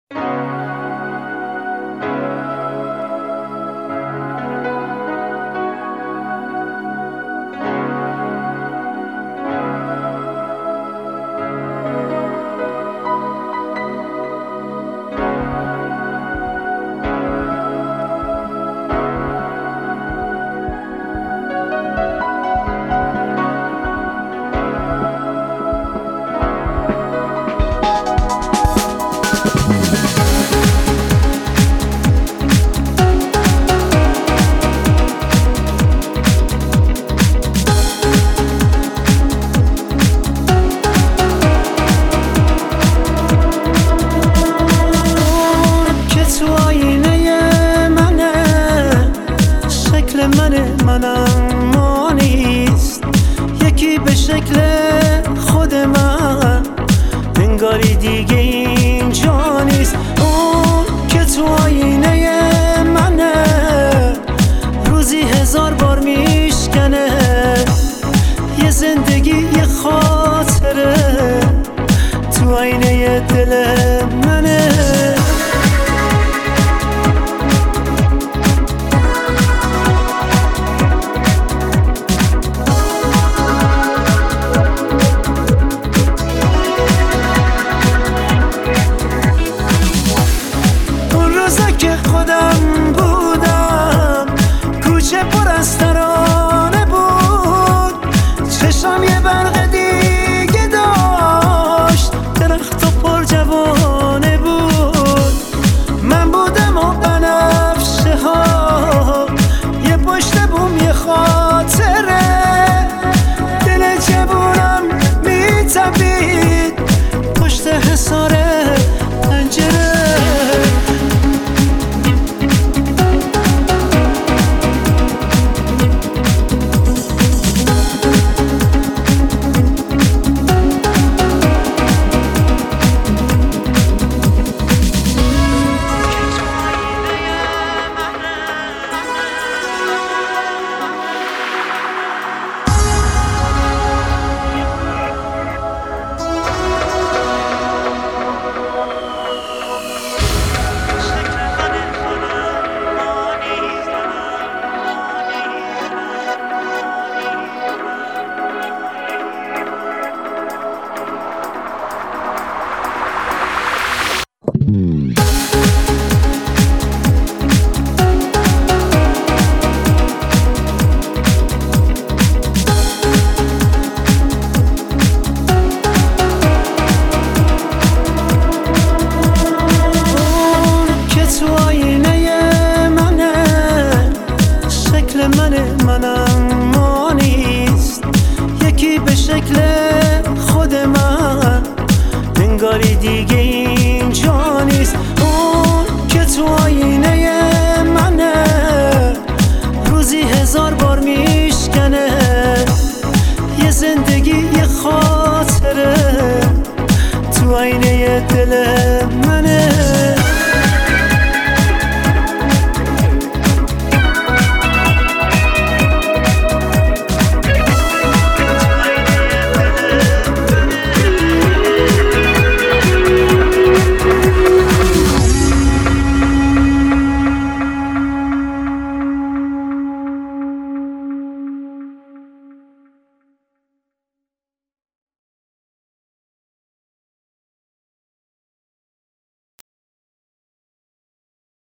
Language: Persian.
منم ما نیست، یکی به شکل خود من، انگاری دیگه اینجا نیست. اون که تو آینه منه، روزی 1000 بار میشکنه، یه زندگی یه خاطره تو آینه دل منه. خودم بودم، کوچه پر از ترانه بود، چشم یه برق دیگه داشت، درخت و پر جوانه بود. من بودم و بنفشه ها، یه پشت بوم یه خاطره، دل جوونم میتپید پشت حصار پنجره.